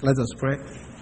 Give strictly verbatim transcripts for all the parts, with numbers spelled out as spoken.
Let us pray.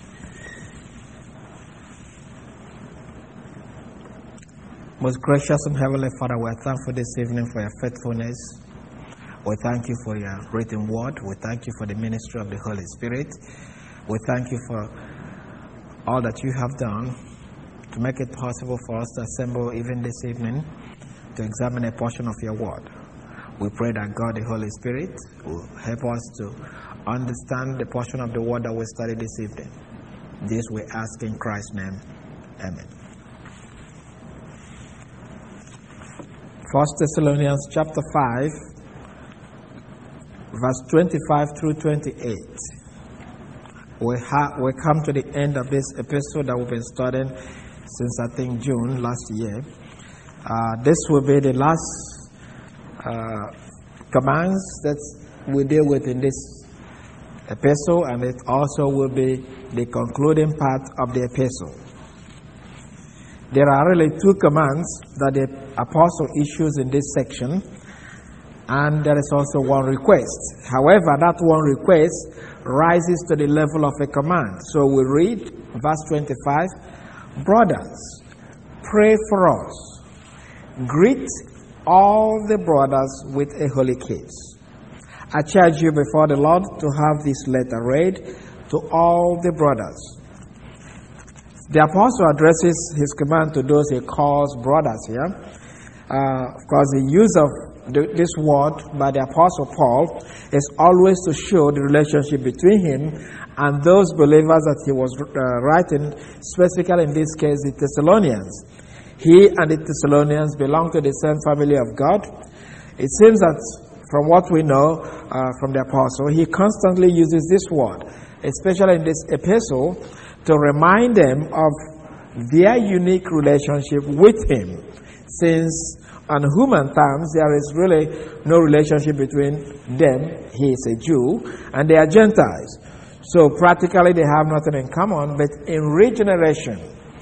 Most gracious and heavenly Father, we are thankful this evening for your faithfulness. We thank you for your written word. We thank you for the ministry of the Holy Spirit. We thank you for all that you have done to make it possible for us to assemble even this evening to examine a portion of your word. We pray that God, the Holy Spirit, will help us to understand the portion of the word that we study this evening. This we ask in Christ's name. Amen. First Thessalonians chapter five, verse twenty-five through twenty-eight. We, ha- we come to the end of this epistle that we've been studying since, I think, June last year. Uh, this will be the last uh, commands that we deal with in this epistle, and it also will be the concluding part of the epistle. There are really two commands that the apostle issues in this section, and there is also one request. However, that one request rises to the level of a command. So we read verse twenty-five, "Brothers, pray for us. Greet all the brothers with a holy kiss. I charge you before the Lord to have this letter read to all the brothers." The apostle addresses his command to those he calls brothers here. Uh, of course, the use of the, this word by the apostle Paul is always to show the relationship between him and those believers that he was uh, writing, specifically in this case the Thessalonians. He and the Thessalonians belong to the same family of God. It seems that from what we know uh, from the apostle, he constantly uses this word, especially in this epistle, to remind them of their unique relationship with him, since on human terms there is really no relationship between them. He is a Jew and they are Gentiles, so practically they have nothing in common. But in regeneration,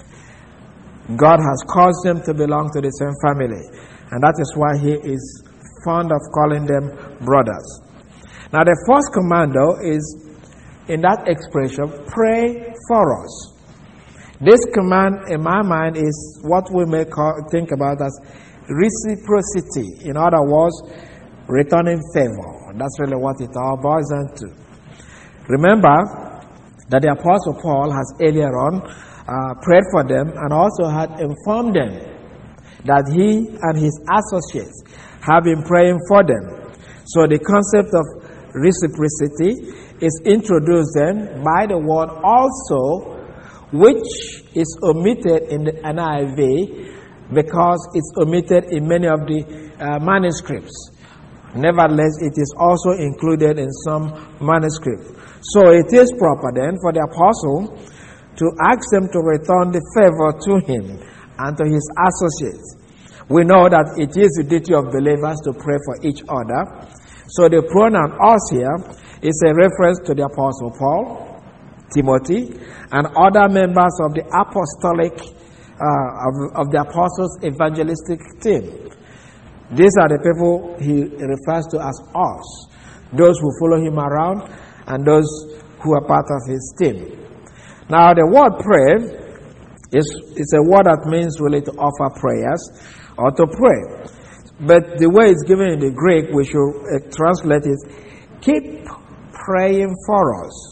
God has caused them to belong to the same family, and that is why he is fond of calling them brothers. Now the first command, though, is in that expression, "Pray for us." This command, in my mind, is what we may call, think about as reciprocity. In other words, returning favor. That's really what it all boils down to. Remember that the Apostle Paul has earlier on uh, prayed for them and also had informed them that he and his associates have been praying for them. So the concept of reciprocity is introduced then by the word "also," which is omitted in the N I V because it's omitted in many of the uh, manuscripts. Nevertheless, it is also included in some manuscripts. So it is proper then for the apostle to ask them to return the favor to him and to his associates. We know that it is the duty of believers to pray for each other. So the pronoun "us" here is a reference to the Apostle Paul, Timothy, and other members of the apostolic, uh, of, of the apostles' evangelistic team. These are the people he refers to as "us," those who follow him around and those who are part of his team. Now the word "pray" is, is a word that means really to offer prayers or to pray. But the way it's given in the Greek, we should uh, translate it, "Keep praying for us."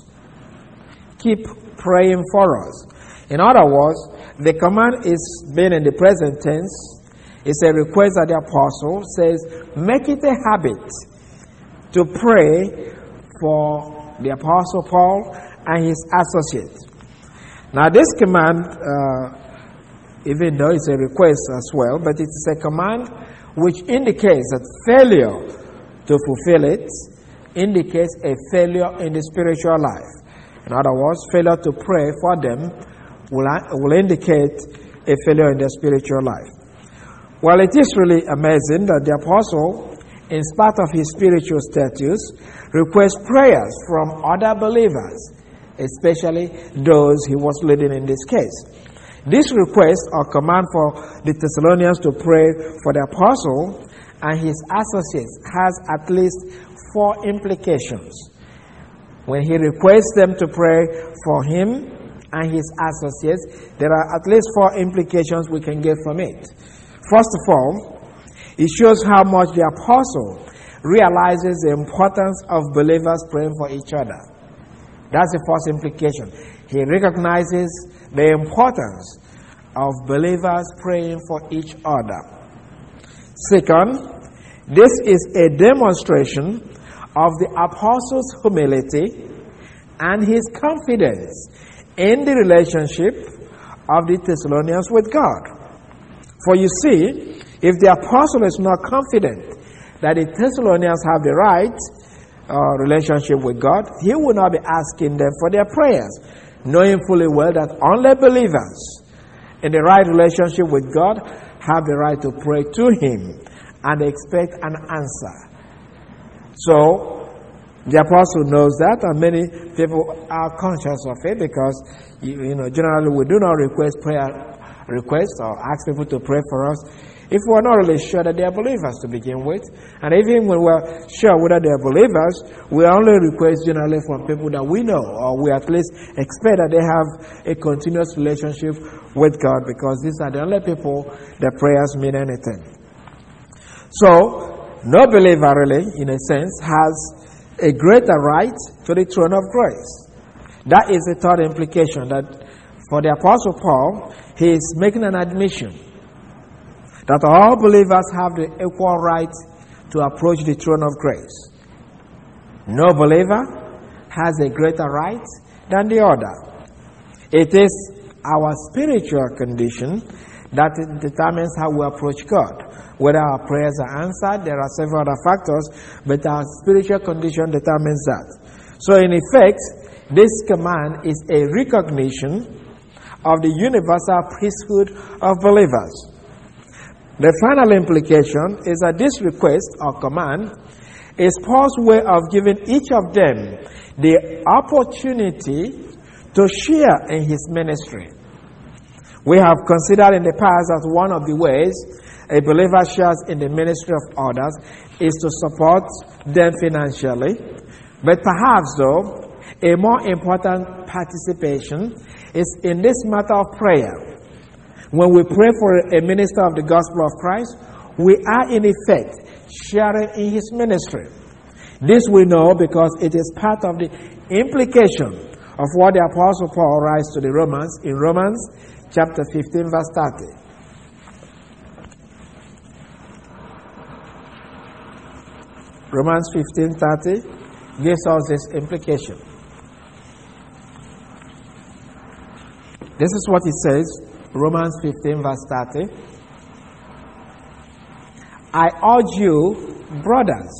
Keep praying for us. In other words, the command is being in the present tense. It's a request that the apostle says, make it a habit to pray for the apostle Paul and his associates. Now this command, uh, even though it's a request as well, but it's a command which indicates that failure to fulfill it indicates a failure in the spiritual life. In other words, failure to pray for them will, will indicate a failure in their spiritual life. Well, it is really amazing that the apostle, in spite of his spiritual status, requests prayers from other believers, especially those he was leading in this case. This request or command for the Thessalonians to pray for the apostle and his associates has at least four implications. when he requests them to pray for him and his associates, there are at least four implications we can get from it. First of all, it shows how much the apostle realizes the importance of believers praying for each other. That's the first implication. He recognizes the importance of believers praying for each other. Second, this is a demonstration of the apostle's humility and his confidence in the relationship of the Thessalonians with God. For you see, if the apostle is not confident that the Thessalonians have the right uh, relationship with God, he will not be asking them for their prayers, knowing fully well that only believers in the right relationship with God have the right to pray to him and expect an answer. So, the apostle knows that, and many people are conscious of it because, you, you know, generally we do not request prayer requests or ask people to pray for us if we're not really sure that they are believers to begin with. And even when we're sure whether they are believers, we only request generally from people that we know, or we at least expect that they have a continuous relationship with God, because these are the only people that prayers mean anything. So, no believer really, in a sense, has a greater right to the throne of grace. That is the third implication, that for the Apostle Paul, he is making an admission that all believers have the equal right to approach the throne of grace. No believer has a greater right than the other. It is our spiritual condition that determines how we approach God. Whether our prayers are answered, there are several other factors, but our spiritual condition determines that. So in effect, this command is a recognition of the universal priesthood of believers. The final implication is that this request or command is Paul's way of giving each of them the opportunity to share in his ministry. We have considered in the past that one of the ways a believer shares in the ministry of others is to support them financially. But perhaps, though, a more important participation is in this matter of prayer. When we pray for a minister of the gospel of Christ, we are in effect sharing in his ministry. This we know because it is part of the implication of what the Apostle Paul writes to the Romans in Romans chapter fifteen, verse thirty. Romans fifteen thirty gives us this implication. This is what it says, Romans fifteen, verse thirty. I urge you, brothers,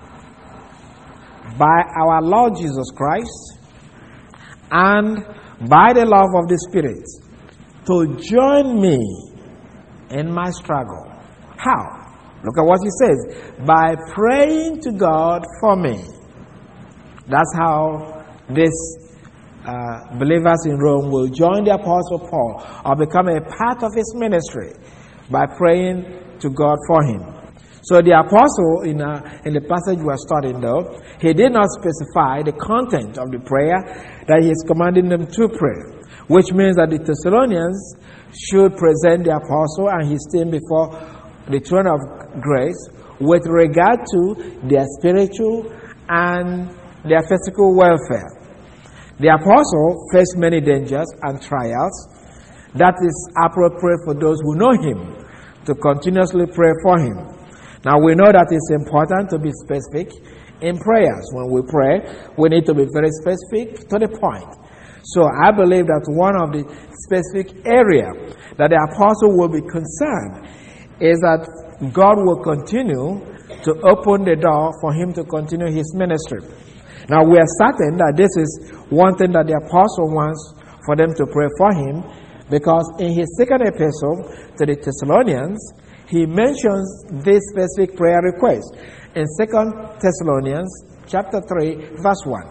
by our Lord Jesus Christ and by the love of the Spirit, to join me in my struggle. How? Look at what he says. By praying to God for me. That's how this uh, believers in Rome will join the Apostle Paul or become a part of his ministry by praying to God for him. So the apostle, in, uh, in the passage we are studying though, he did not specify the content of the prayer that he is commanding them to pray, which means that the Thessalonians should present the apostle and his team before the throne of grace with regard to their spiritual and their physical welfare. The apostle faced many dangers and trials. That is appropriate for those who know him to continuously pray for him. Now we know that it's important to be specific in prayers. When we pray, we need to be very specific to the point. So I believe that one of the specific areas that the apostle will be concerned is that God will continue to open the door for him to continue his ministry. Now we are certain that this is one thing that the apostle wants for them to pray for him, because in his second epistle to the Thessalonians, he mentions this specific prayer request in Second Thessalonians chapter three, verse one.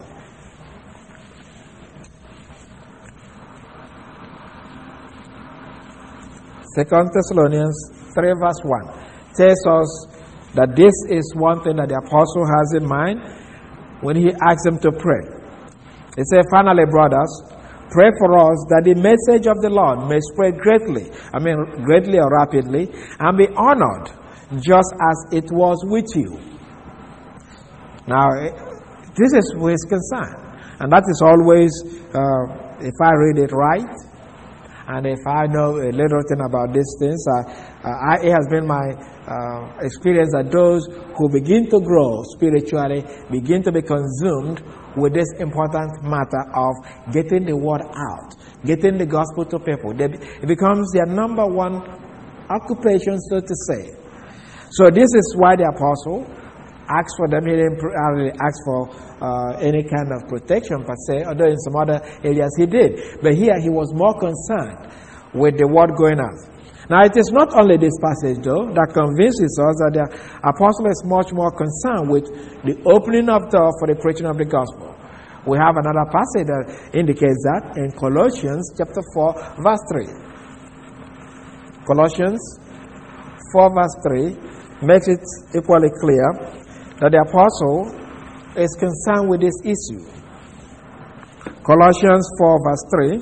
Second Thessalonians three, verse one tells us that this is one thing that the apostle has in mind when he asks them to pray. It says, finally, brothers, pray for us that the message of the Lord may spread greatly, I mean, greatly or rapidly, and be honored, just as it was with you. Now, this is where it's concerned. And that is always, uh, if I read it right, and if I know a little thing about these things, uh, uh, I, it has been my uh, experience that those who begin to grow spiritually begin to be consumed with this important matter of getting the word out, getting the gospel to people. They, it becomes their number one occupation, so to say. So this is why the apostle asked for them. He didn't really ask for uh, any kind of protection per se, although in some other areas he did. But here he was more concerned with the word going out. Now it is not only this passage though that convinces us that the apostle is much more concerned with the opening of the door for the preaching of the gospel. We have another passage that indicates that in Colossians chapter four verse three. Colossians four verse three makes it equally clear that the apostle is concerned with this issue. Colossians four verse three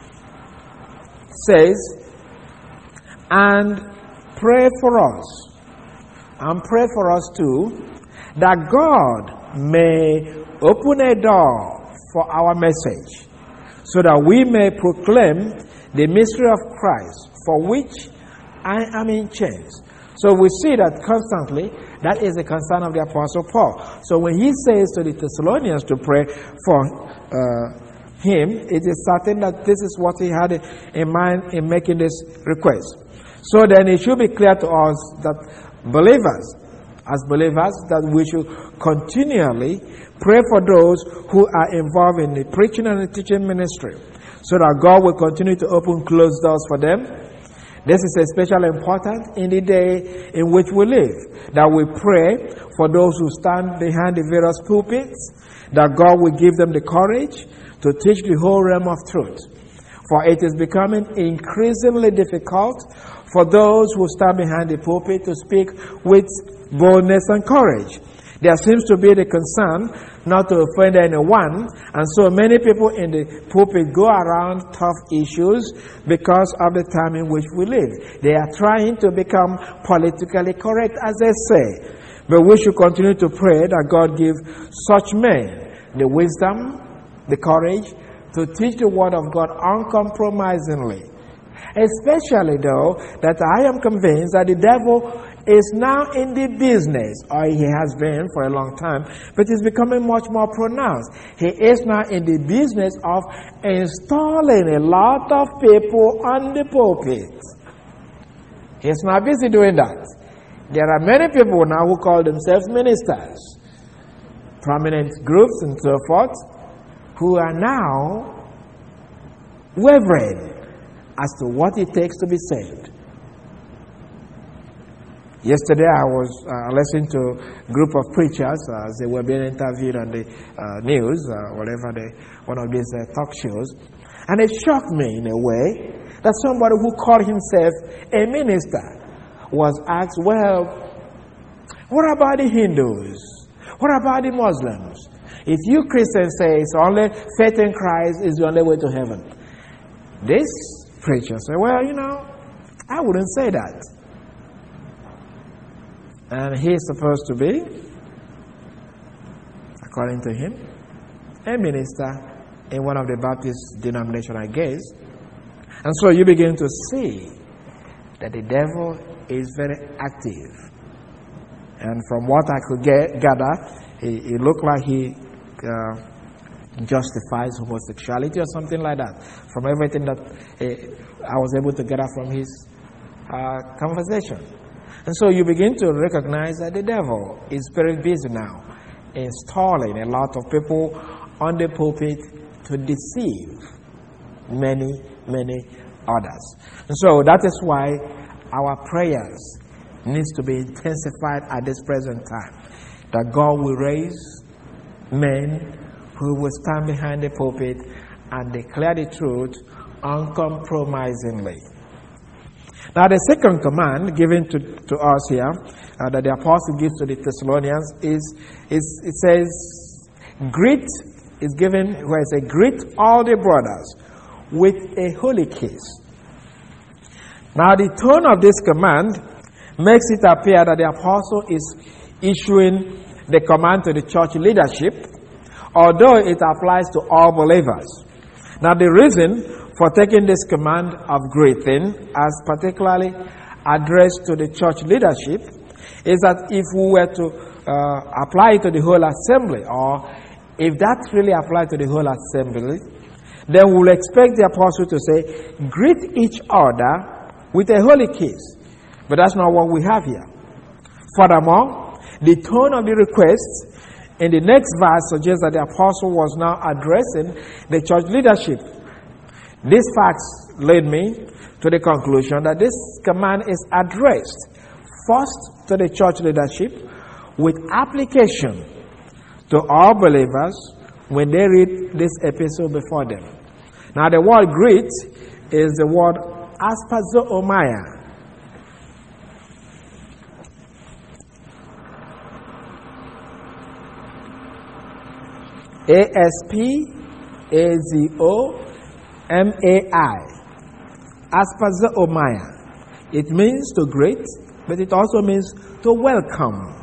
says, and pray for us, and pray for us too, that God may open a door for our message, so that we may proclaim the mystery of Christ, for which I am in chains. So we see that constantly, that is the concern of the Apostle Paul. So when he says to the Thessalonians to pray for uh, him, it is certain that this is what he had in mind in making this request. So then it should be clear to us that believers, as believers, that we should continually pray for those who are involved in the preaching and the teaching ministry, so that God will continue to open closed doors for them. This is especially important in the day in which we live, that we pray for those who stand behind the various pulpits, that God will give them the courage to teach the whole realm of truth. For it is becoming increasingly difficult for those who stand behind the pulpit to speak with boldness and courage. There seems to be the concern not to offend anyone, and so many people in the pulpit go around tough issues because of the time in which we live. They are trying to become politically correct, as they say. But we should continue to pray that God give such men the wisdom, the courage to teach the word of God uncompromisingly. Especially though that I am convinced that the devil is now in the business, or he has been for a long time, but it's becoming much more pronounced. He is now in the business of installing a lot of people on the pulpit. He's now busy doing that. There are many people now who call themselves ministers, prominent groups and so forth, who are now wavering as to what it takes to be saved. Yesterday I was uh, listening to a group of preachers uh, as they were being interviewed on the uh, news, uh, whatever the, one of these uh, talk shows, and it shocked me in a way that somebody who called himself a minister was asked, well, what about the Hindus? What about the Muslims? If you Christians say it's only faith in Christ is the only way to heaven. This preacher said, well, you know, I wouldn't say that. And he is supposed to be, according to him, a minister in one of the Baptist denominations, I guess. And so you begin to see that the devil is very active. And from what I could get, gather, it, it looked like he uh, justifies homosexuality or something like that. From everything that uh, I was able to gather from his uh, conversation. And so you begin to recognize that the devil is very busy now installing a lot of people on the pulpit to deceive many, many others. And so that is why our prayers needs to be intensified at this present time. That God will raise men who will stand behind the pulpit and declare the truth uncompromisingly. Now the second command given to, to us here, uh, that the apostle gives to the Thessalonians, is, is it says, greet is given where it says, greet all the brothers with a holy kiss. Now the tone of this command makes it appear that the apostle is issuing the command to the church leadership, although it applies to all believers. Now the reason for taking this command of greeting as particularly addressed to the church leadership is that if we were to uh, apply it to the whole assembly, or if that really applied to the whole assembly, then we will expect the apostle to say, greet each other with a holy kiss. But that's not what we have here. Furthermore, the tone of the request in the next verse suggests that the apostle was now addressing the church leadership. These facts led me to the conclusion that this command is addressed first to the church leadership with application to all believers when they read this epistle before them. Now the word greet is the word aspazoomai. A S P A Z O M A I. Aspazoomai. It means to greet, but it also means to welcome.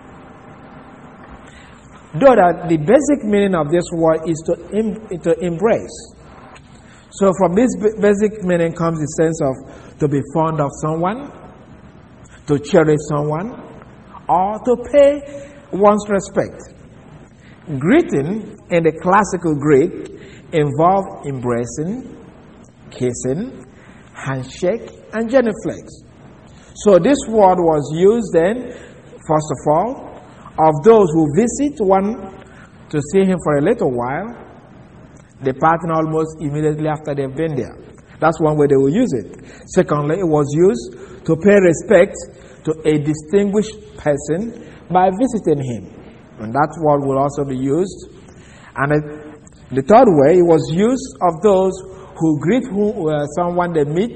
Though that the basic meaning of this word is to, em- to embrace. So from this b- basic meaning comes the sense of to be fond of someone, to cherish someone, or to pay one's respect. Greeting in the classical Greek involved embracing, kissing, handshake, and genuflex. So this word was used then, first of all, of those who visit one to see him for a little while, departing almost immediately after they've been there. That's one way they will use it. Secondly, it was used to pay respect to a distinguished person by visiting him. And that word will also be used. And it, the third way, it was used of those who greet who, uh, someone they meet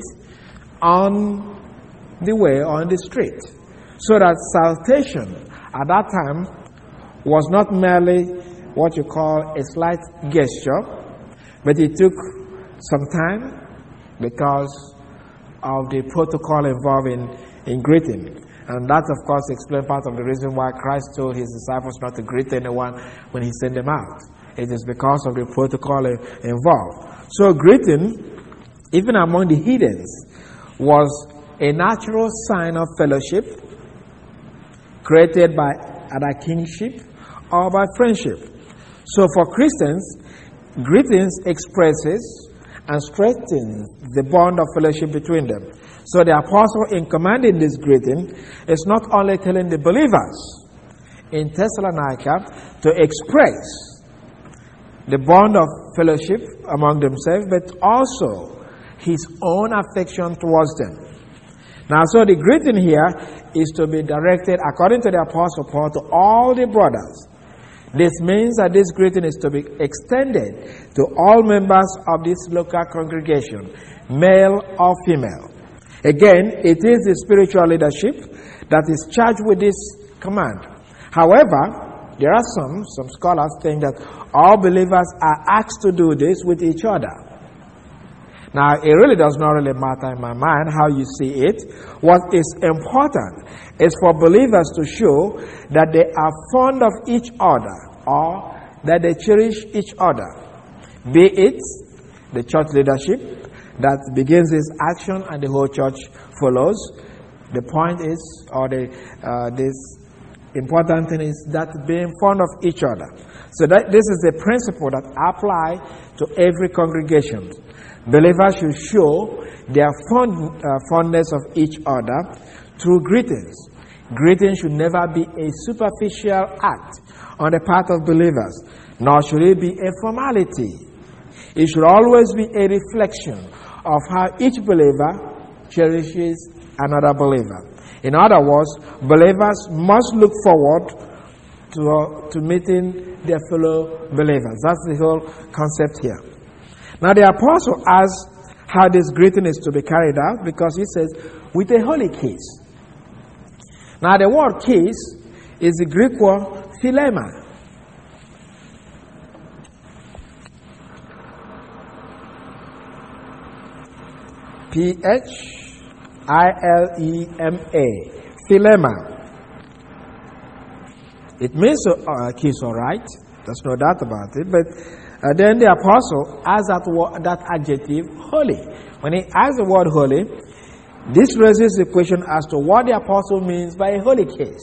on the way, on the street. So that salutation at that time was not merely what you call a slight gesture, but it took some time because of the protocol involved in, in greeting. And that, of course, explains part of the reason why Christ told his disciples not to greet anyone when he sent them out. It is because of the protocol involved. So greeting, even among the heathens, was a natural sign of fellowship created by either kinship or by friendship. So for Christians, greetings expresses and strengthens the bond of fellowship between them. So the apostle, in commanding this greeting, is not only telling the believers in Thessalonica to express the bond of fellowship among themselves, but also his own affection towards them. Now, so the greeting here is to be directed, according to the Apostle Paul, to all the brothers. This means that this greeting is to be extended to all members of this local congregation, male or female. Again, it is the spiritual leadership that is charged with this command. However, there are some, some scholars think that all believers are asked to do this with each other. Now, it really does not really matter in my mind how you see it. What is important is for believers to show that they are fond of each other or that they cherish each other. Be it the church leadership that begins this action and the whole church follows. The point is, or the uh, this important thing is that being fond of each other. So that this is a principle that applies to every congregation. Believers should show their fond, uh, fondness of each other through greetings. Greeting should never be a superficial act on the part of believers, nor should it be a formality. It should always be a reflection of how each believer cherishes another believer. In other words, believers must look forward to, uh, to meeting their fellow believers. That's the whole concept here. Now the apostle asks how this greeting is to be carried out because he says, with a holy kiss. Now the word kiss is the Greek word philema. P H I L E M A. Philema. It means uh, kiss, all right. There's no doubt about it. But uh, then the apostle adds that, word, that adjective, holy. When he adds the word holy, this raises the question as to what the apostle means by a holy kiss.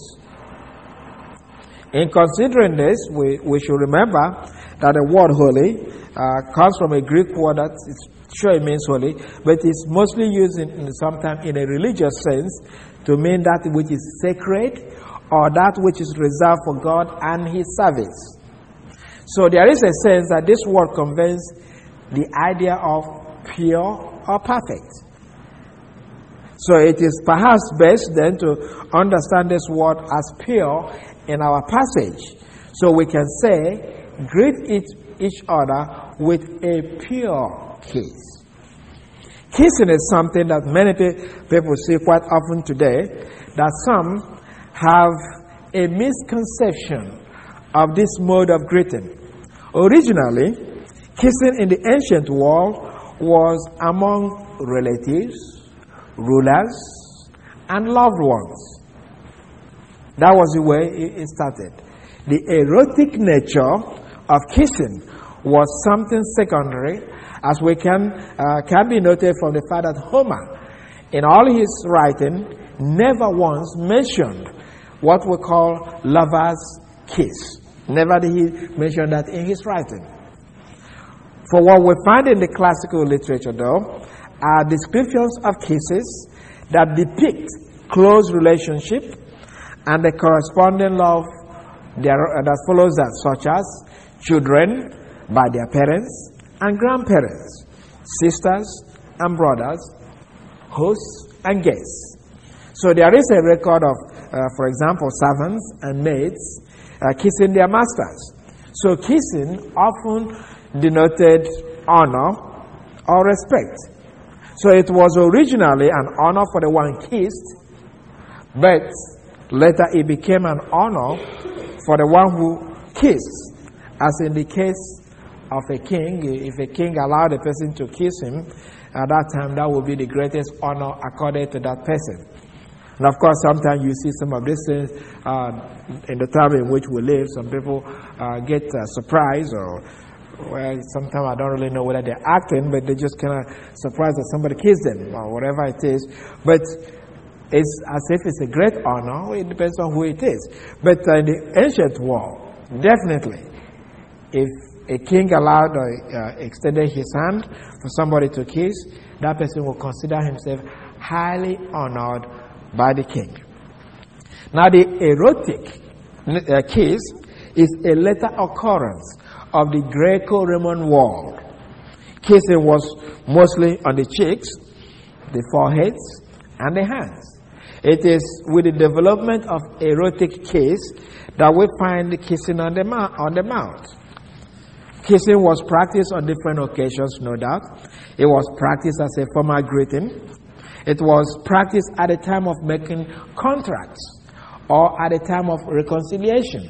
In considering this, we, we should remember that the word holy uh, comes from a Greek word that it's sure it means holy, but it's mostly used in, in sometimes in a religious sense to mean that which is sacred or that which is reserved for God and His service. So there is a sense that this word conveys the idea of pure or perfect. So it is perhaps best then to understand this word as pure in our passage. So we can say, greet each, each other with a pure kiss. Kissing is something that many people see quite often today, that some have a misconception of this mode of greeting. Originally, kissing in the ancient world was among relatives, rulers, and loved ones. That was the way it started. The erotic nature of kissing was something secondary, as we can uh, can be noted from the fact that Homer, in all his writing, never once mentioned what we call lover's kiss. Never did he mention that in his writing. For what we find in the classical literature, though, are descriptions of kisses that depict close relationship and the corresponding love that follows that, such as children by their parents and grandparents, sisters and brothers, hosts and guests. So there is a record of, uh, for example, servants and maids uh, kissing their masters. So kissing often denoted honor or respect. So it was originally an honor for the one kissed, but later it became an honor for the one who kissed, as in the case of a king. If a king allowed a person to kiss him, at that time that would be the greatest honor accorded to that person. And of course, sometimes you see some of these things uh, in the time in which we live. Some people uh, get uh, surprised, or well, sometimes I don't really know whether they're acting, but they just kind of surprised that somebody kissed them or whatever it is. But it's as if it's a great honor. It depends on who it is. But uh, in the ancient world, definitely, if a king allowed or uh, extended his hand for somebody to kiss, that person will consider himself highly honored by the king. Now, the erotic uh, kiss is a later occurrence of the Greco-Roman world. Kissing was mostly on the cheeks, the foreheads, and the hands. It is with the development of erotic kiss that we find the kissing on the, mouth, on the mouth. Kissing was practiced on different occasions, no doubt. It was practiced as a formal greeting. It was practiced at the time of making contracts or at the time of reconciliation.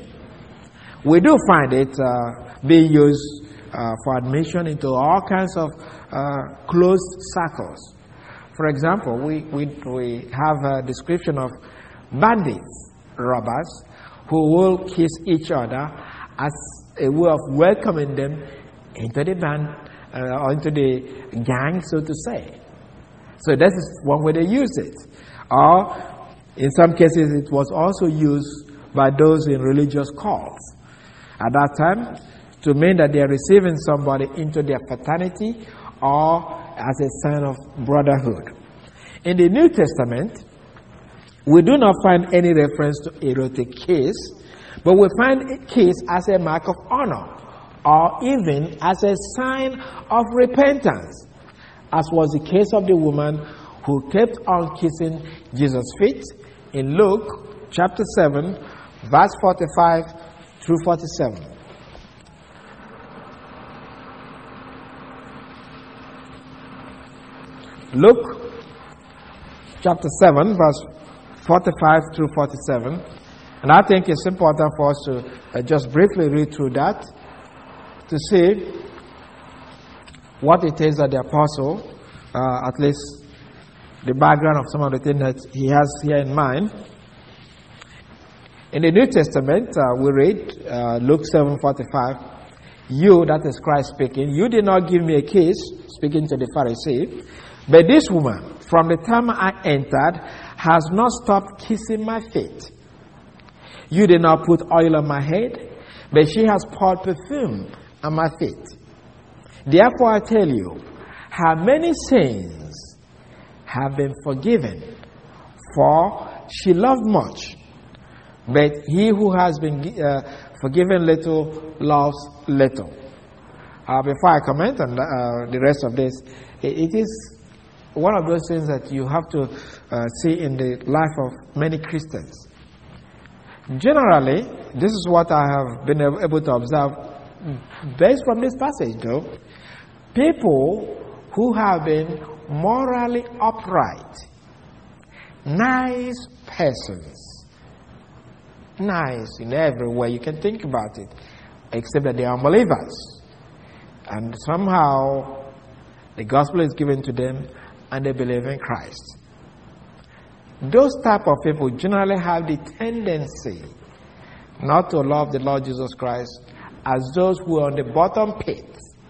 We do find it uh, being used uh, for admission into all kinds of uh, closed circles. For example, we, we, we have a description of bandits, robbers, who will kiss each other as a way of welcoming them into the band, uh, or into the gang, so to say. So that is one way they use it. Or, in some cases, it was also used by those in religious cults at that time to mean that they are receiving somebody into their fraternity or as a sign of brotherhood. In the New Testament, we do not find any reference to erotic kiss, but we find a kiss as a mark of honor or even as a sign of repentance, as was the case of the woman who kept on kissing Jesus' feet in Luke chapter seven, verse forty-five through forty-seven. Luke chapter seven, verse forty-five through forty-seven. And I think it's important for us to uh, just briefly read through that to see what it is that the apostle, uh, at least the background of some of the things that he has here in mind. In the New Testament, uh, we read uh, Luke seven forty-five. You, that is Christ speaking, you did not give me a kiss, speaking to the Pharisee, but this woman, from the time I entered, has not stopped kissing my feet. You did not put oil on my head, but she has poured perfume on my feet. Therefore I tell you, her many sins have been forgiven, for she loved much. But he who has been uh, forgiven little loves little. Uh, before I comment on the, uh, the rest of this, it, it is one of those things that you have to uh, see in the life of many Christians. Generally, this is what I have been able to observe based from this passage, though. People who have been morally upright, nice persons, nice in every way you can think about it, except that they are unbelievers. And somehow the gospel is given to them and they believe in Christ. Those type of people generally have the tendency not to love the Lord Jesus Christ as those who are on the bottom pit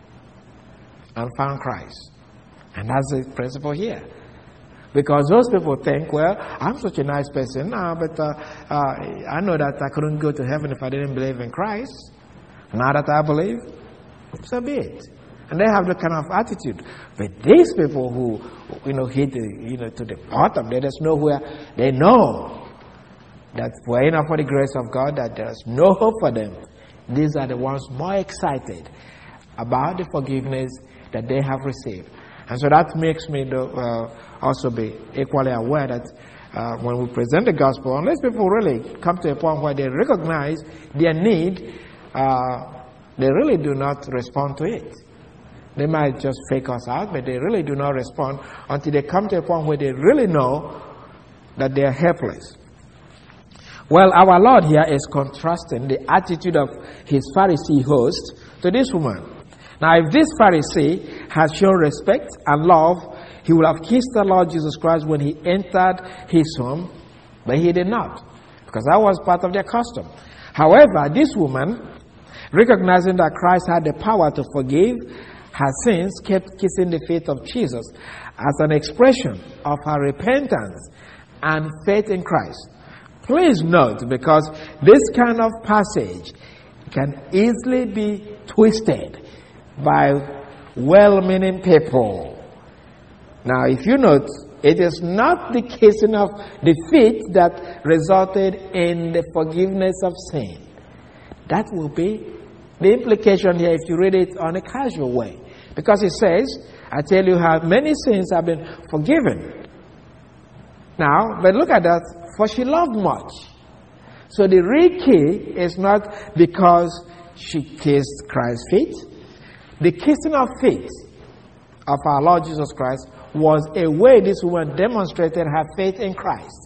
and found Christ. And that's the principle here. Because those people think, well, I'm such a nice person, uh, but uh, uh, I know that I couldn't go to heaven if I didn't believe in Christ. Now that I believe, so be it. And they have that kind of attitude. But these people who, you know, hit the, you know, to the bottom, they just know where, they know that were enough for the grace of God, that there's no hope for them. These are the ones more excited about the forgiveness that they have received. And so that makes me uh, also be equally aware that uh, when we present the gospel, unless people really come to a point where they recognize their need, uh, they really do not respond to it. They might just fake us out, but they really do not respond until they come to a point where they really know that they are helpless. Well, our Lord here is contrasting the attitude of his Pharisee host to this woman. Now, if this Pharisee had shown respect and love, he would have kissed the Lord Jesus Christ when he entered his home, but he did not, because that was part of their custom. However, this woman, recognizing that Christ had the power to forgive her sins, kept kissing the feet of Jesus as an expression of her repentance and faith in Christ. Please note, because this kind of passage can easily be twisted by well-meaning people. Now, if you note, it is not the kissing of the feet that resulted in the forgiveness of sin. That will be the implication here if you read it on a casual way. Because it says, I tell you how many sins have been forgiven. Now, but look at that, for she loved much. So the real key is not because she kissed Christ's feet. The kissing of feet of our Lord Jesus Christ was a way this woman demonstrated her faith in Christ.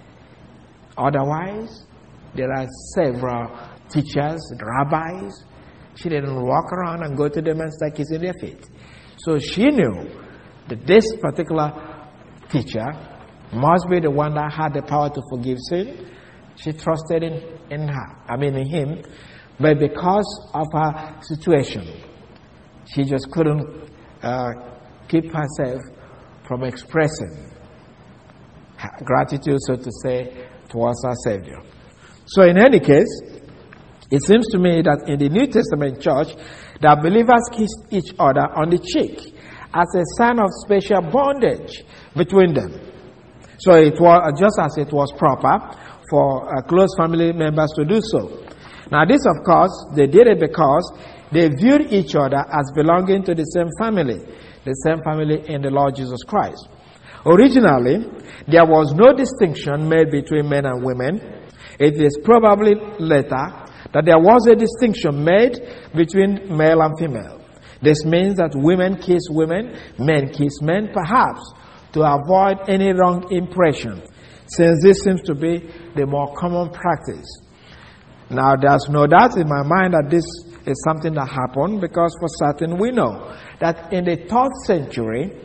Otherwise, there are several teachers, rabbis. She didn't walk around and go to them and start kissing their feet. So she knew that this particular teacher must be the one that had the power to forgive sin. She trusted in, in her, I mean in him. But because of her situation, she just couldn't uh, keep herself from expressing gratitude, so to say, towards our Savior. So in any case, it seems to me that in the New Testament church, that believers kissed each other on the cheek as a sign of special bondage between them. So it was just as it was proper for uh, close family members to do so. Now this, of course, they did it because they viewed each other as belonging to the same family, the same family in the Lord Jesus Christ. Originally, there was no distinction made between men and women. It is probably later that there was a distinction made between male and female. This means that women kiss women, men kiss men, perhaps to avoid any wrong impression, since this seems to be the more common practice. Now, there's no doubt in my mind that this is something that happened, because for certain we know that in the third century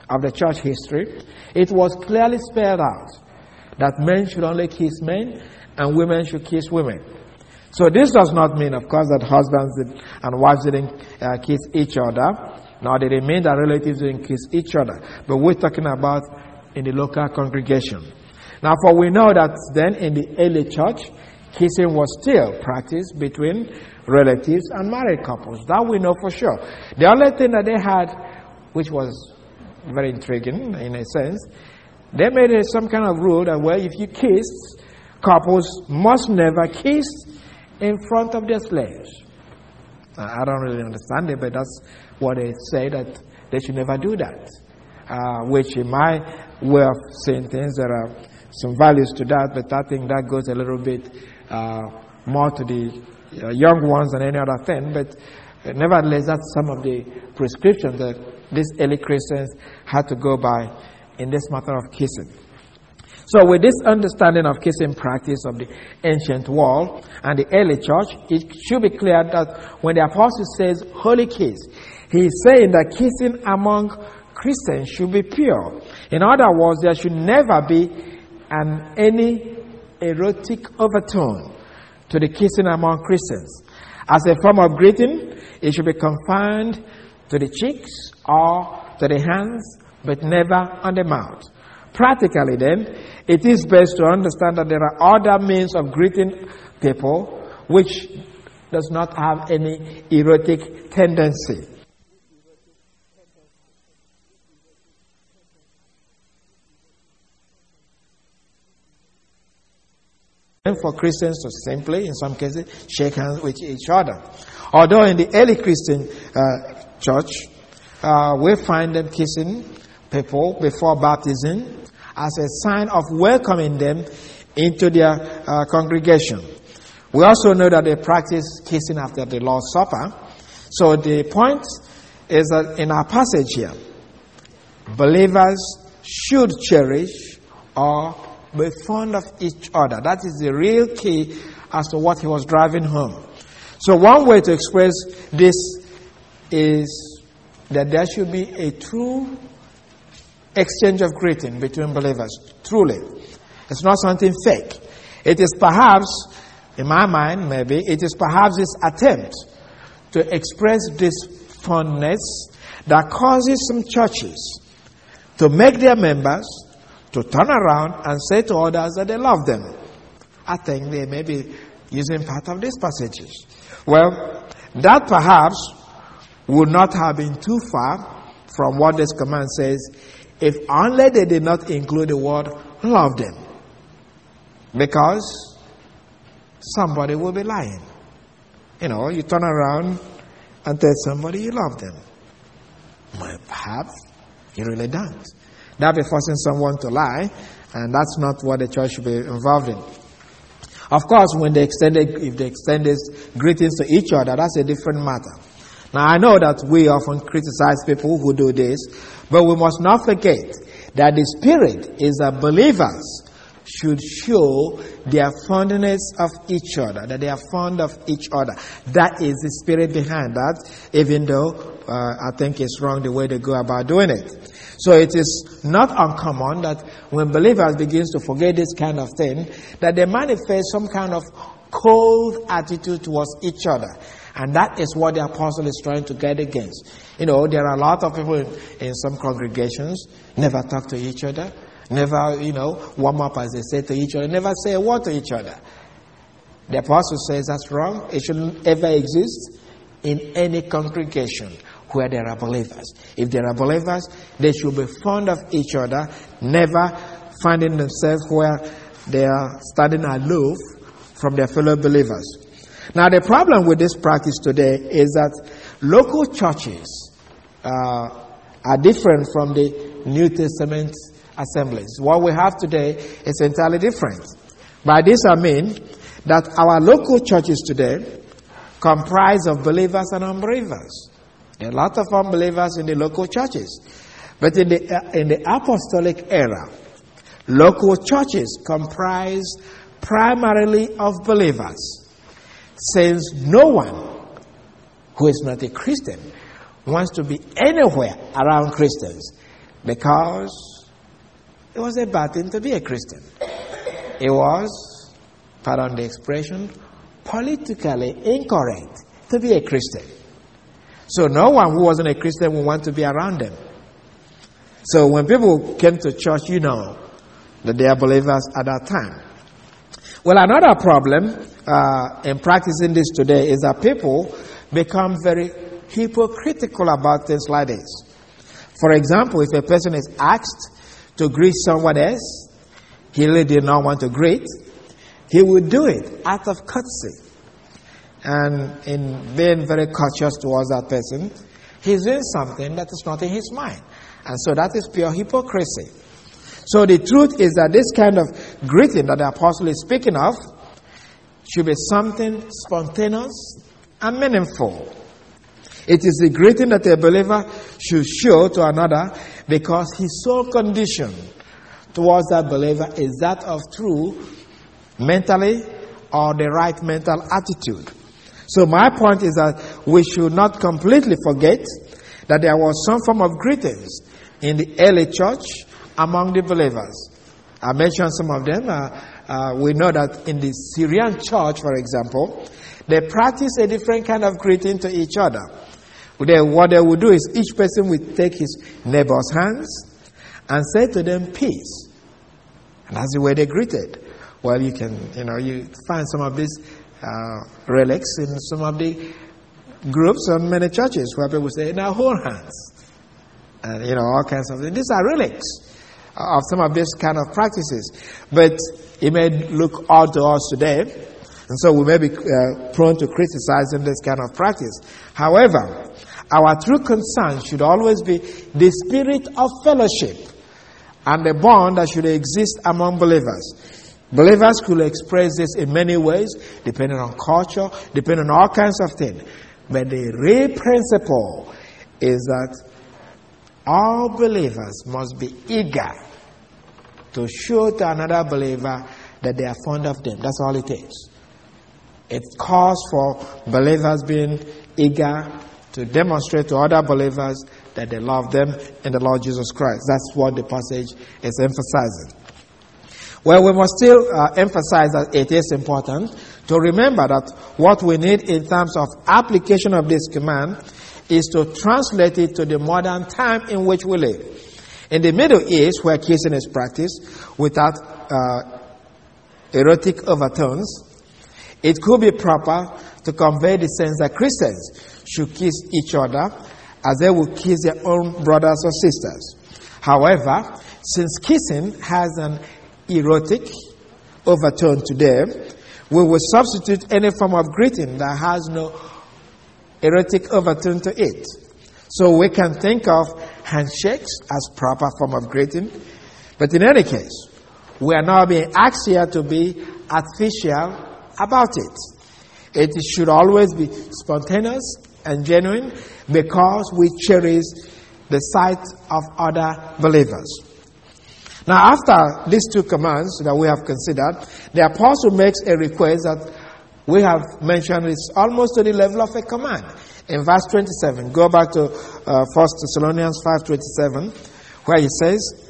of the church history, it was clearly spelled out that men should only kiss men and women should kiss women. So this does not mean, of course, that husbands and wives didn't uh, kiss each other. Nor did it mean that relatives didn't kiss each other. But we're talking about in the local congregation. Now, for we know that then in the early church, kissing was still practiced between relatives and married couples. That we know for sure. The only thing that they had, which was very intriguing in a sense, they made it some kind of rule that, well, if you kiss, couples must never kiss in front of their slaves. I don't really understand it, but that's what they say, that they should never do that. Uh, which in my way of saying things, there are some values to that, but I think that goes a little bit uh, more to the uh, young ones than any other thing. But uh, nevertheless, that's some of the prescriptions that these early Christians had to go by in this matter of kissing. So with this understanding of kissing practice of the ancient world and the early church, it should be clear that when the apostle says holy kiss, he is saying that kissing among Christians should be pure. In other words, there should never be an any erotic overtone to the kissing among Christians. As a form of greeting, it should be confined to the cheeks or to the hands, but never on the mouth. Practically then, it is best to understand that there are other means of greeting people which does not have any erotic tendency. For Christians to simply, in some cases, shake hands with each other. Although in the early Christian uh, church, uh, we find them kissing people before baptism as a sign of welcoming them into their uh, congregation. We also know that they practice kissing after the Lord's Supper. So the point is that in our passage here, believers should cherish or be fond of each other. That is the real key as to what he was driving home. So one way to express this is that there should be a true exchange of greeting between believers. Truly. It's not something fake. It is perhaps, in my mind, maybe, it is perhaps this attempt to express this fondness that causes some churches to make their members to turn around and say to others that they love them. I think they may be using part of these passages. Well, that perhaps would not have been too far from what this command says, if only they did not include the word love them. Because somebody will be lying. You know, you turn around and tell somebody you love them. Well, perhaps you really don't. That be forcing someone to lie, and that's not what the church should be involved in. Of course, when they extended, if they extended greetings to each other, that's a different matter. Now, I know that we often criticize people who do this, but we must not forget that the spirit is that believers should show their fondness of each other, that they are fond of each other. That is the spirit behind that, even though uh, I think it's wrong the way they go about doing it. So it is not uncommon that when believers begin to forget this kind of thing, that they manifest some kind of cold attitude towards each other. And that is what the apostle is trying to guard against. You know, there are a lot of people in, in some congregations never talk to each other, never, you know, warm up as they say to each other, never say a word to each other. The apostle says that's wrong. It shouldn't ever exist in any congregation where there are believers. If there are believers, they should be fond of each other, never finding themselves where they are standing aloof from their fellow believers. Now, the problem with this practice today is that local churches uh, are different from the New Testament assemblies. What we have today is entirely different. By this I mean that our local churches today comprise of believers and unbelievers. There are a lot of unbelievers in the local churches. But in the, uh, in the apostolic era, local churches comprise primarily of believers. Since no one who is not a Christian wants to be anywhere around Christians, because it was a bad thing to be a Christian. It was, pardon the expression, politically incorrect to be a Christian. So no one who wasn't a Christian would want to be around them. So when people came to church, you know that they are believers at that time. Well, another problem uh, in practicing this today is that people become very hypocritical about things like this. For example, if a person is asked to greet someone else he really did not want to greet, he would do it out of courtesy. And in being very courteous towards that person, he's doing something that is not in his mind. And so that is pure hypocrisy. So the truth is that this kind of greeting that the apostle is speaking of should be something spontaneous and meaningful. It is the greeting that a believer should show to another because his sole condition towards that believer is that of true mentally or the right mental attitude. So my point is that we should not completely forget that there was some form of greetings in the early church among the believers. I mentioned some of them. Uh, uh, we know that in the Syrian church, for example, they practice a different kind of greeting to each other. They, what they would do is each person would take his neighbor's hands and say to them, peace. And that's the way they greeted. Well, you can, you know, you find some of these uh, relics in some of the groups and many churches where people say, now hold hands. And, you know, all kinds of things. These are relics of some of these kind of practices. But it may look odd to us today. And so we may be uh, prone to criticizing this kind of practice. However, our true concern should always be the spirit of fellowship and the bond that should exist among believers. Believers could express this in many ways, depending on culture, depending on all kinds of things. But the real principle is that all believers must be eager to show to another believer that they are fond of them. That's all it is. It calls for believers being eager to demonstrate to other believers that they love them in the Lord Jesus Christ. That's what the passage is emphasizing. Well, we must still uh, emphasize that it is important to remember that what we need in terms of application of this command is to translate it to the modern time in which we live. In the Middle East, where kissing is practiced without uh, erotic overtones, it could be proper to convey the sense that Christians should kiss each other as they would kiss their own brothers or sisters. However, since kissing has an erotic overtone today, we will substitute any form of greeting that has no erotic overtone to it. So we can think of handshakes as proper form of greeting. But in any case, we are now being asked here to be artificial about it. It should always be spontaneous and genuine because we cherish the sight of other believers. Now, after these two commands that we have considered, the apostle makes a request that we have mentioned is almost to the level of a command. In verse twenty-seven, go back to uh, First Thessalonians five twenty-seven, where he says,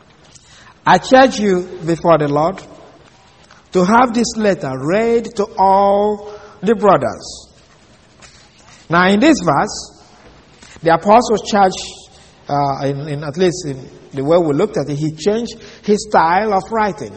I charge you before the Lord to have this letter read to all the brothers. Now, in this verse, the apostle charged, uh, in, in at least in the way we looked at it, he changed his style of writing.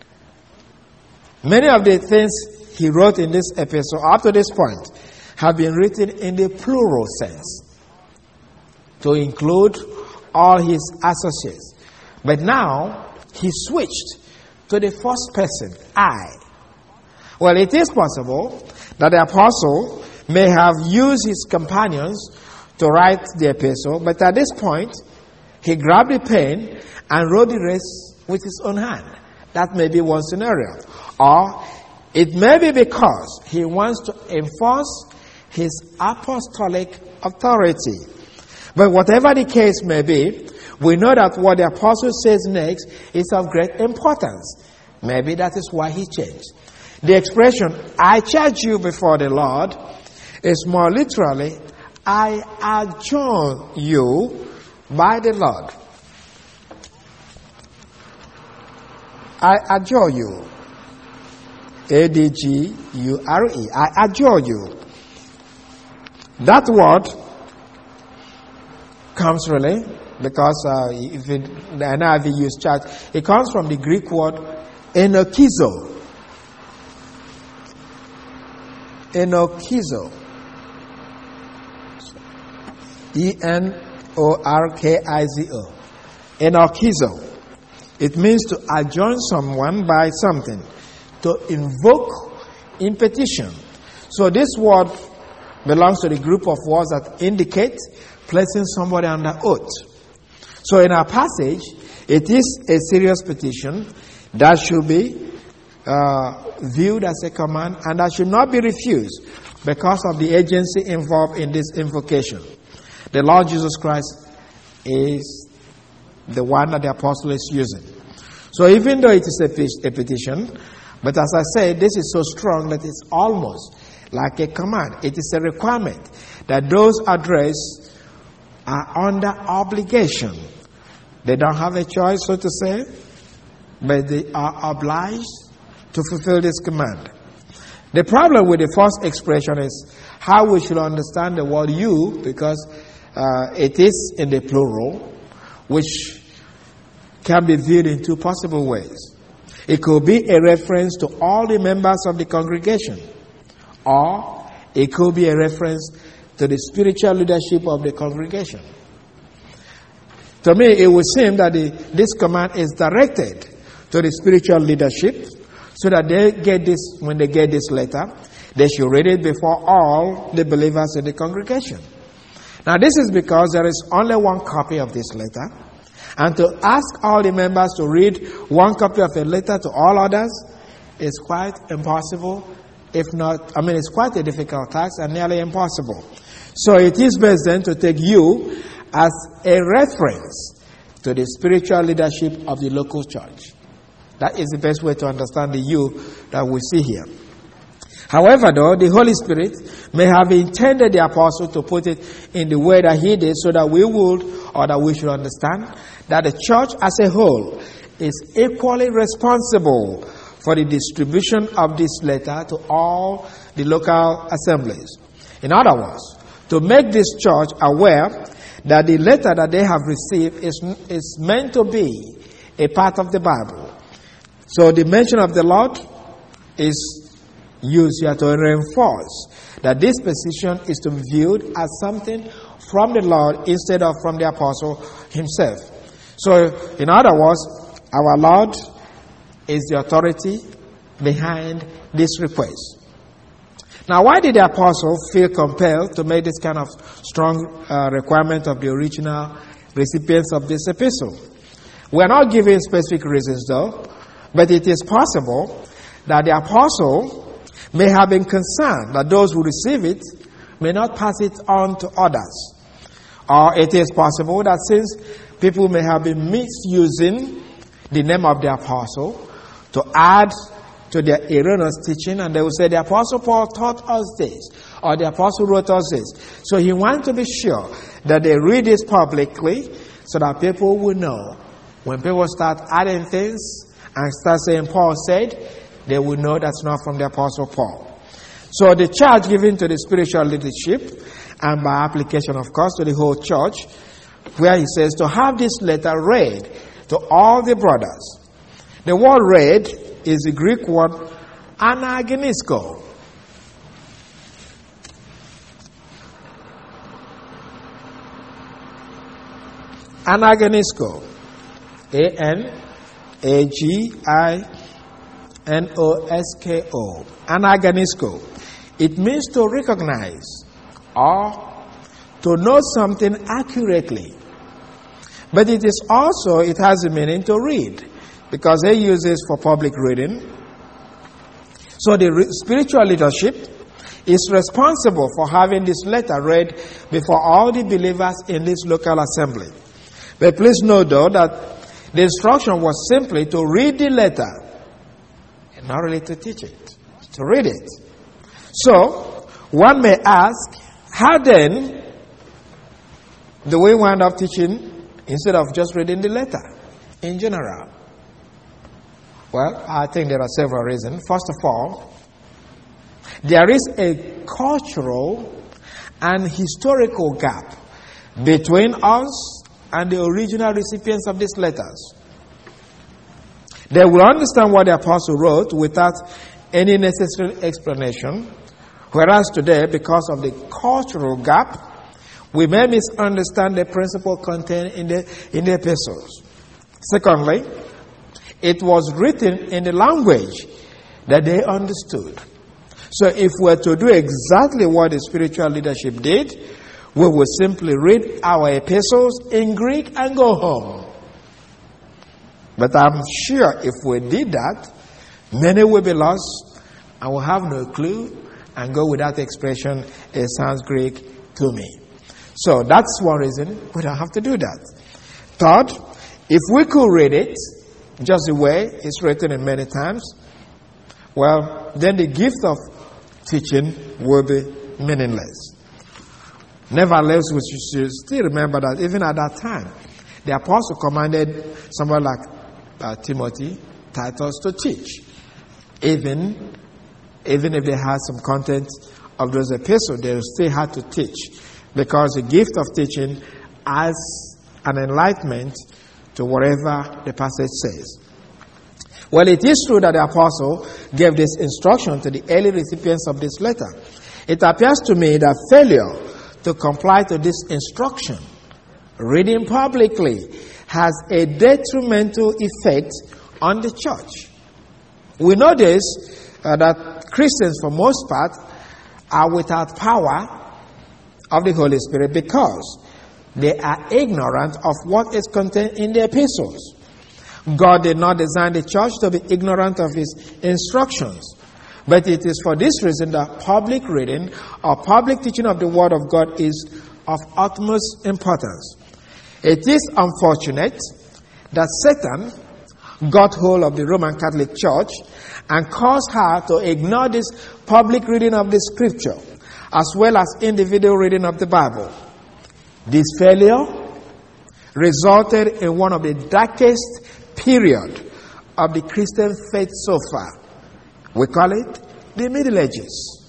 Many of the things he wrote in this epistle up to this point have been written in the plural sense to include all his associates. But now he switched to the first person, I. Well, it is possible that the apostle may have used his companions to write the epistle, but at this point, he grabbed the pen and wrote the rest with his own hand. That may be one scenario. Or it may be because he wants to enforce his apostolic authority. But whatever the case may be, we know that what the apostle says next is of great importance. Maybe that is why he changed. The expression, I charge you before the Lord, is more literally, I adjourn you by the Lord. I adjure you. A D G U R E. I adjure you. That word comes really because uh, if it, the N I V use church, it comes from the Greek word enokizo. Enokizo. E N O R K I Z O. Enokizo. It means to adjoin someone by something, to invoke in petition. So this word belongs to the group of words that indicate placing somebody under oath. So in our passage, it is a serious petition that should be uh, viewed as a command and that should not be refused because of the agency involved in this invocation. The Lord Jesus Christ is the one that the apostle is using. So even though it is a, a petition, but as I said, this is so strong that it's almost like a command. It is a requirement that those addressed are under obligation. They don't have a choice, so to say, but they are obliged to fulfill this command. The problem with the first expression is how we should understand the word you, because uh, it is in the plural, which can be viewed in two possible ways. It could be a reference to all the members of the congregation, or it could be a reference to the spiritual leadership of the congregation. To me, it would seem that the, this command is directed to the spiritual leadership, so that they get this, when they get this letter, they should read it before all the believers in the congregation. Now, this is because there is only one copy of this letter, and to ask all the members to read one copy of a letter to all others is quite impossible, if not, I mean, it's quite a difficult task and nearly impossible. So it is best then to take you as a reference to the spiritual leadership of the local church. That is the best way to understand the you that we see here. However, though, the Holy Spirit may have intended the apostle to put it in the way that he did so that we would, or that we should understand, that the church as a whole is equally responsible for the distribution of this letter to all the local assemblies. In other words, to make this church aware that the letter that they have received is, is meant to be a part of the Bible. So the mention of the Lord is used here to reinforce that this position is to be viewed as something from the Lord instead of from the apostle himself. So, in other words, our Lord is the authority behind this request. Now, why did the apostle feel compelled to make this kind of strong uh, requirement of the original recipients of this epistle? We are not giving specific reasons, though, but it is possible that the apostle may have been concerned that those who receive it may not pass it on to others. Or it is possible that since people may have been misusing the name of the apostle to add to their erroneous teaching, and they will say, the apostle Paul taught us this, or the apostle wrote us this. So he wants to be sure that they read this publicly so that people will know. When people start adding things and start saying Paul said, they will know that's not from the apostle Paul. So the charge given to the spiritual leadership, and by application, of course, to the whole church, where he says to have this letter read to all the brothers. The word read is the Greek word anagenisko. Anagenisko. A N A G I N O S K O. Anagenisko. It means to recognize or to know something accurately. But it is also, it has a meaning to read, because they use this for public reading. So the re- spiritual leadership is responsible for having this letter read before all the believers in this local assembly. But please note, though, that the instruction was simply to read the letter, and not really to teach it, to read it. So, one may ask, how then do we wind up teaching instead of just reading the letter in general? Well, I think there are several reasons. First of all, there is a cultural and historical gap between us and the original recipients of these letters. They will understand what the apostle wrote without any necessary explanation, whereas today, because of the cultural gap, we may misunderstand the principle contained in the, in the epistles. Secondly, it was written in the language that they understood. So if we're to do exactly what the spiritual leadership did, we will simply read our epistles in Greek and go home. But I'm sure if we did that, many will be lost and will have no clue and go with that expression, it sounds Greek to me. So that's one reason we don't have to do that. Third, if we could read it just the way it's written in many times, well, then the gift of teaching will be meaningless. Nevertheless, we should still remember that even at that time, the apostle commanded someone like uh, Timothy, Titus to teach. Even, even if they had some content of those epistles, they still had to teach, because the gift of teaching adds an enlightenment to whatever the passage says. Well, it is true that the apostle gave this instruction to the early recipients of this letter. It appears to me that failure to comply to this instruction, reading publicly, has a detrimental effect on the church. We know this, uh, that Christians, for most part, are without power of the Holy Spirit because they are ignorant of what is contained in the epistles. God did not design the church to be ignorant of His instructions. But it is for this reason that public reading or public teaching of the Word of God is of utmost importance. It is unfortunate that Satan got hold of the Roman Catholic Church and caused her to ignore this public reading of the Scripture as well as individual reading of the Bible. This failure resulted in one of the darkest periods of the Christian faith so far. We call it the Middle Ages.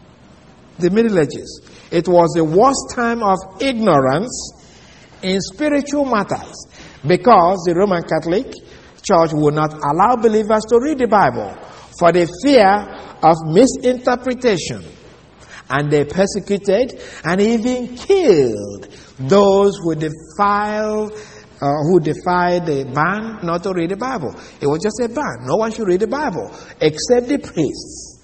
The Middle Ages. It was the worst time of ignorance in spiritual matters because the Roman Catholic Church would not allow believers to read the Bible for the fear of misinterpretation. And they persecuted and even killed those who defiled Uh, who defied the ban not to read the Bible. It was just a ban. No one should read the Bible except the priests.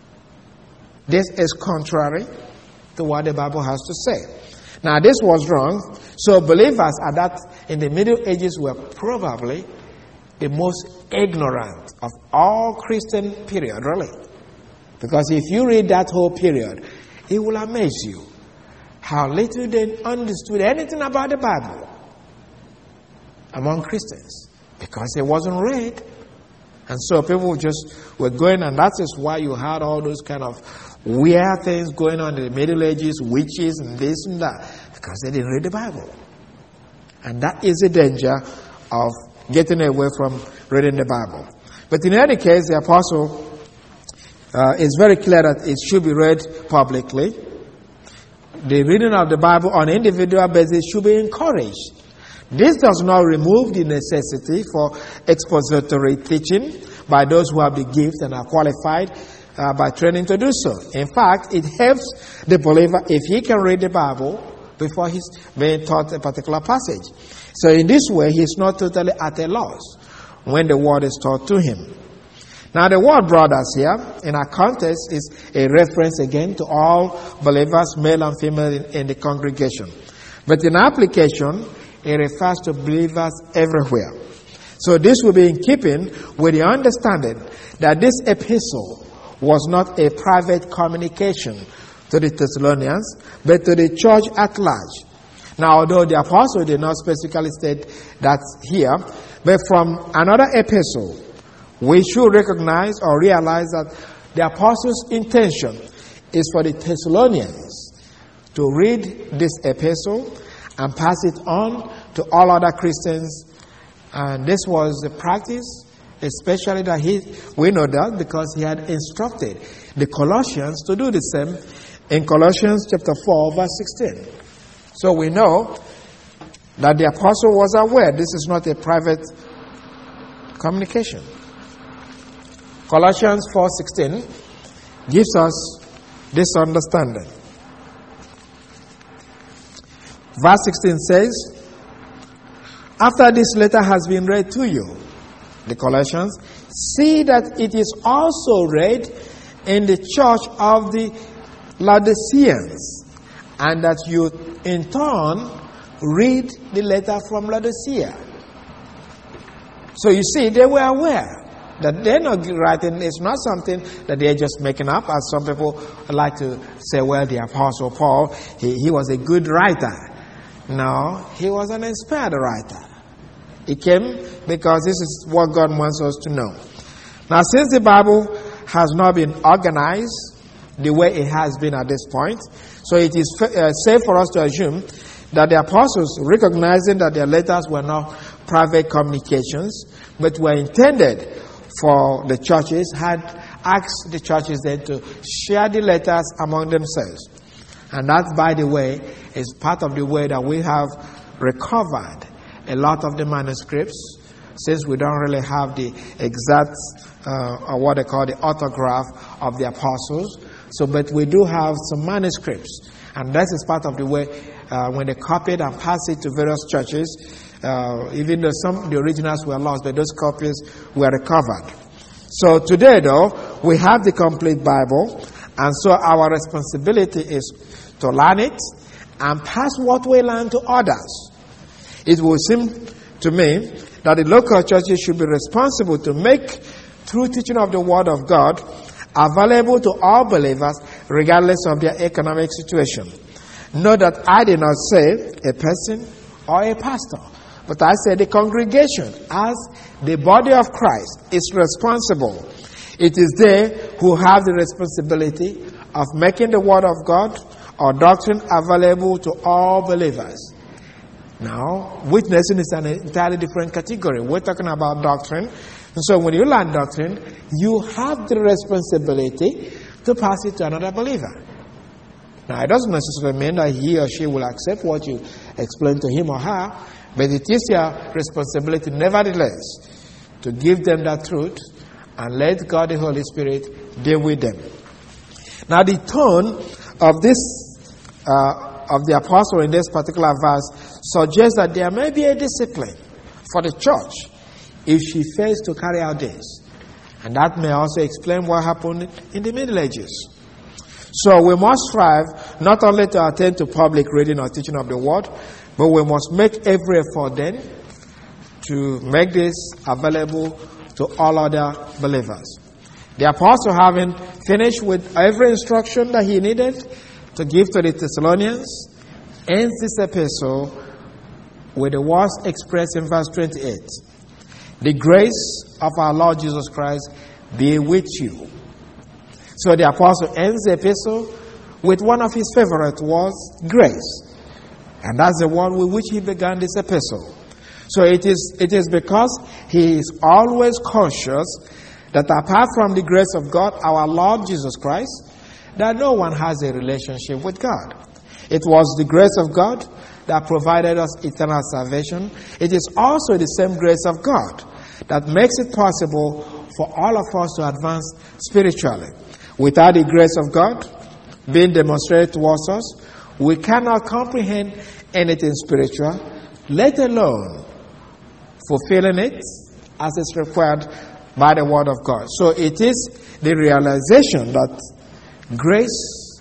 This is contrary to what the Bible has to say. Now, this was wrong. So believers at that in the Middle Ages were probably the most ignorant of all Christian period, really. Because if you read that whole period, it will amaze you how little they understood anything about the Bible among Christians, because it wasn't read. And so people just were going, and that is why you had all those kind of weird things going on in the Middle Ages, witches and this and that, because they didn't read the Bible. And that is the danger of getting away from reading the Bible. But in any case, the apostle uh, is very clear that it should be read publicly. The reading of the Bible on an individual basis should be encouraged. This does not remove the necessity for expository teaching by those who have the gift and are qualified uh, by training to do so. In fact, it helps the believer if he can read the Bible before he's being taught a particular passage. So in this way, he's not totally at a loss when the word is taught to him. Now, the word brothers here, in our context, is a reference again to all believers, male and female, in, in the congregation. But in application, it refers to believers everywhere. So this will be in keeping with the understanding that this epistle was not a private communication to the Thessalonians, but to the church at large. Now, although the apostle did not specifically state that here, but from another epistle, we should recognize or realize that the apostle's intention is for the Thessalonians to read this epistle and pass it on to all other Christians. And this was the practice especially that he, we know that because he had instructed the Colossians to do the same in Colossians chapter four, verse sixteen. So we know that the apostle was aware this is not a private communication. Colossians four sixteen gives us this understanding. Verse sixteen says, after this letter has been read to you, the Colossians, see that it is also read in the church of the Laodiceans, and that you in turn read the letter from Laodicea. So you see, they were aware that they're not writing, it's not something that they're just making up, as some people like to say, well, the Apostle Paul, he, he was a good writer. No, he was an inspired writer. He came because this is what God wants us to know. Now, since the Bible has not been organized the way it has been at this point, so it is uh, safe for us to assume that the apostles, recognizing that their letters were not private communications, but were intended for the churches, had asked the churches then to share the letters among themselves. And that, by the way, is part of the way that we have recovered a lot of the manuscripts, since we don't really have the exact, uh, or what they call the autograph of the apostles. So, but we do have some manuscripts. And that is part of the way, uh, when they copied and passed it to various churches, uh, even though some of the originals were lost, but those copies were recovered. So today, though, we have the complete Bible, and so our responsibility is to learn it and pass what we learn to others. It will seem to me that the local churches should be responsible to make true teaching of the Word of God available to all believers regardless of their economic situation. Note that I did not say a person or a pastor, but I said the congregation as the body of Christ is responsible. It is they who have the responsibility of making the Word of God or doctrine available to all believers. Now, witnessing is an entirely different category. We're talking about doctrine. And so when you learn doctrine, you have the responsibility to pass it to another believer. Now, it doesn't necessarily mean that he or she will accept what you explain to him or her, but it is your responsibility, nevertheless, to give them that truth and let God the Holy Spirit deal with them. Now, the tone of this, uh, of the apostle in this particular verse suggests that there may be a discipline for the church if she fails to carry out this. And that may also explain what happened in the Middle Ages. So we must strive not only to attend to public reading or teaching of the Word, but we must make every effort then to make this available to all other believers. The apostle, having finished with every instruction that he needed to give to the Thessalonians, ends this epistle with the words expressed in verse twenty-eight. The grace of our Lord Jesus Christ be with you. So the apostle ends the epistle with one of his favorite words, grace. And that's the one with which he began this epistle. So it is, it is because he is always conscious that apart from the grace of God, our Lord Jesus Christ, that no one has a relationship with God. It was the grace of God that provided us eternal salvation. It is also the same grace of God that makes it possible for all of us to advance spiritually. Without the grace of God being demonstrated towards us, we cannot comprehend anything spiritual, let alone fulfilling it as is required by the Word of God. So it is the realization that grace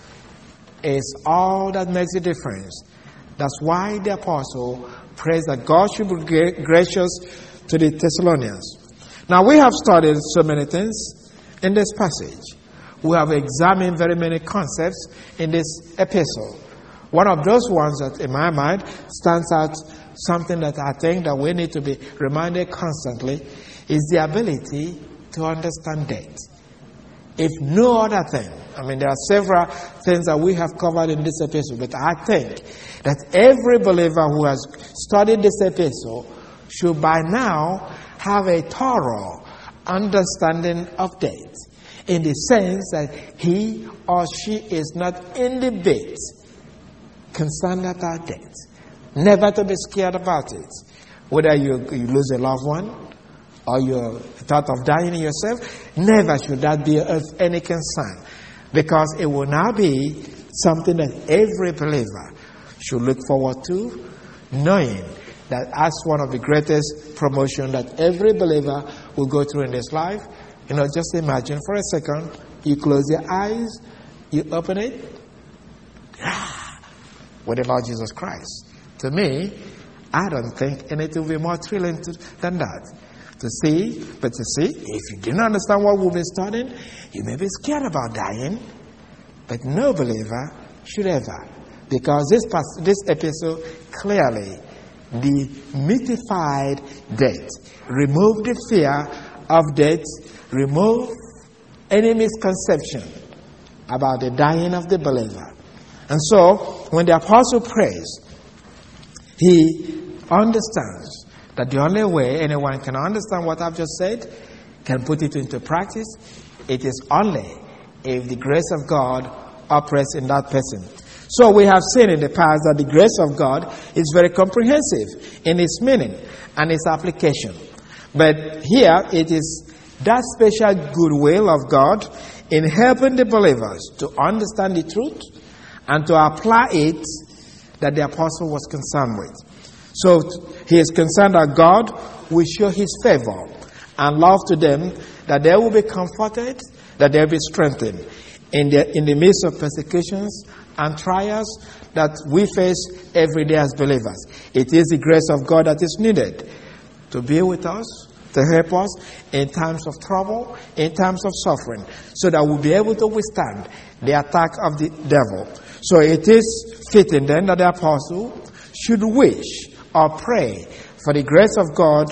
is all that makes a difference. That's why the apostle prays that God should be gracious to the Thessalonians. Now, we have studied so many things in this passage. We have examined very many concepts in this epistle. One of those ones that, in my mind, stands out, something that I think that we need to be reminded constantly, is the ability to understand death. If no other thing, I mean, there are several things that we have covered in this epistle, but I think that every believer who has studied this epistle should by now have a thorough understanding of death, in the sense that he or she is not in the bit concerned about death. Never to be scared about it. Whether you, you lose a loved one or you thought of dying yourself, never should that be of any concern. Because it will now be something that every believer should look forward to, knowing that as one of the greatest promotion that every believer will go through in this life. You know, just imagine for a second, you close your eyes, you open it, with the Lord Jesus Christ. To me, I don't think anything will be more thrilling to, than that. To see, but to see, if you didn't understand what we've been studying, you may be scared about dying, but no believer should ever. Because this, this episode clearly demythified death, remove the fear of death, remove any misconception about the dying of the believer. And so, when the apostle prays, he understands that the only way anyone can understand what I've just said, can put it into practice, it is only if the grace of God operates in that person. So we have seen in the past that the grace of God is very comprehensive in its meaning and its application. But here it is that special goodwill of God in helping the believers to understand the truth and to apply it that the apostle was concerned with. So he is concerned that God will show his favor and love to them, that they will be comforted, that they will be strengthened in the, in the midst of persecutions and trials that we face every day as believers. It is the grace of God that is needed to be with us, to help us in times of trouble, in times of suffering, so that we'll be able to withstand the attack of the devil. So it is fitting then that the apostle should wish or pray for the grace of God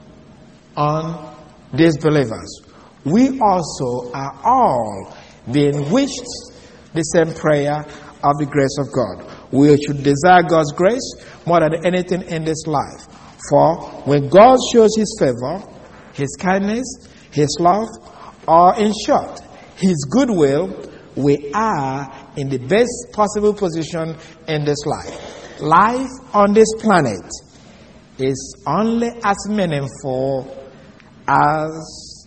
on these believers. We also are all being wished the same prayer of the grace of God. We should desire God's grace more than anything in this life. For when God shows his favor, his kindness, his love, or in short, his goodwill, we are in the best possible position in this life. Life on this planet is only as meaningful as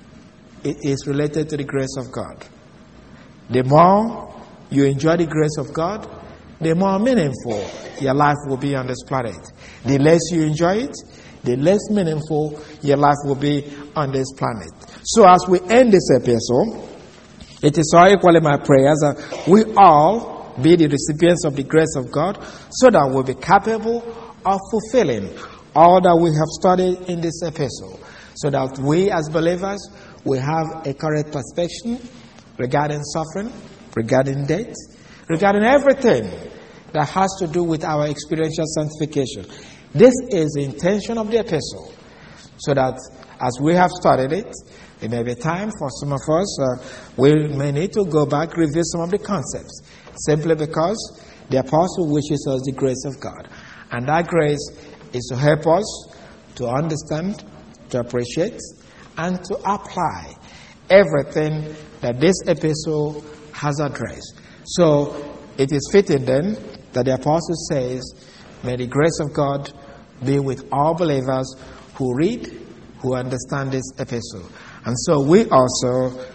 it is related to the grace of God. The more you enjoy the grace of God, the more meaningful your life will be on this planet. The less you enjoy it, the less meaningful your life will be on this planet. So as we end this episode, it is so equally my prayers that we all be the recipients of the grace of God, so that we'll be capable of fulfilling all that we have studied in this epistle, so that we as believers will have a correct perspective regarding suffering, regarding death, regarding everything that has to do with our experiential sanctification. This is the intention of the epistle, so that as we have studied it, it may be time for some of us, uh, we may need to go back, review some of the concepts, simply because the apostle wishes us the grace of God. And that grace is to help us to understand, to appreciate, and to apply everything that this epistle has addressed. So it is fitting then that the apostle says, may the grace of God be with all believers who read, who understand this epistle. And so we also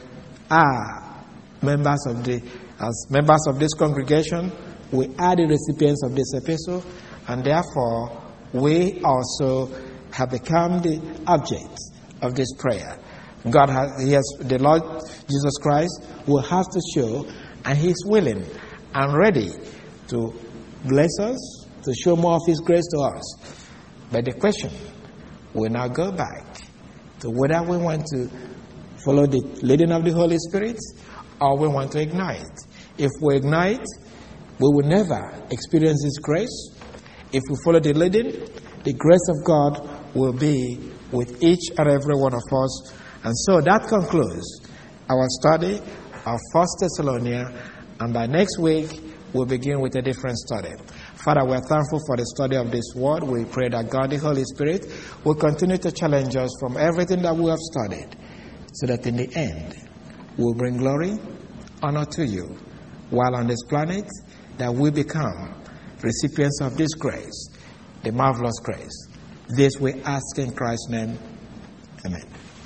are members of the, as members of this congregation, we are the recipients of this epistle, and therefore we also have become the object of this prayer. God has, he has, the Lord Jesus Christ will have to show, and he's willing and ready to bless us, to show more of his grace to us. But the question will now go back to whether we want to follow the leading of the Holy Spirit or we want to ignore it. If we ignore it, we will never experience his grace. If we follow the leading, the grace of God will be with each and every one of us. And so that concludes our study of First Thessalonians, and by next week we'll begin with a different study. Father, we're thankful for the study of this word. We pray that God, the Holy Spirit, will continue to challenge us from everything that we have studied. so that in the end we'll bring glory, honor to you while on this planet, that we become recipients of this grace, the marvelous grace. This we ask in Christ's name. Amen.